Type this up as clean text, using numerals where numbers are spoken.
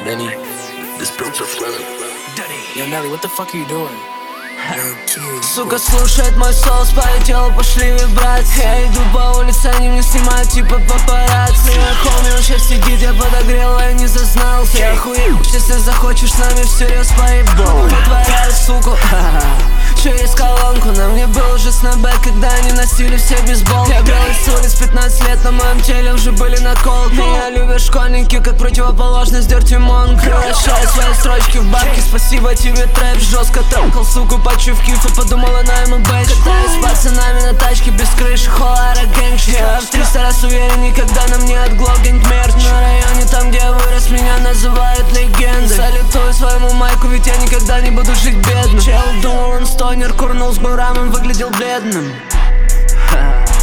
Danny, this built of flavor. Yo, Nelly, what the fuck are you doing? Сука слушает мой соус, полетела, пошли вибрать. Я иду по улице, они меня снимают типа папарацци. Моя хоми он сейчас сидит, я подогрел, я не зазнался. Я охуел, если захочешь с нами всерьез поебал. Вытворяю, суку, чё есть колонку, на мне был уже снэпбэк, когда они носили все бейсболки. Я белый с улиц, 15 лет, на моем теле уже были наколки. Меня любят школьники, как противоположность Dirty Monk. Превращаю свои строчки в бабки, спасибо тебе, трэп. Жестко трахал, суку, почув киф и подумал, она ему бэч. Катаюсь с пацанами на тачке без крыши, холара гэнгши. Я в 300 раз уверен, никогда нам не отглогнет мерч. На районе, там где я вырос, меня называют легендой. Салютую своему майку, ведь я никогда не буду жить бедно. Чел думал, он стонер, курнул с гурам, он выглядел бледным.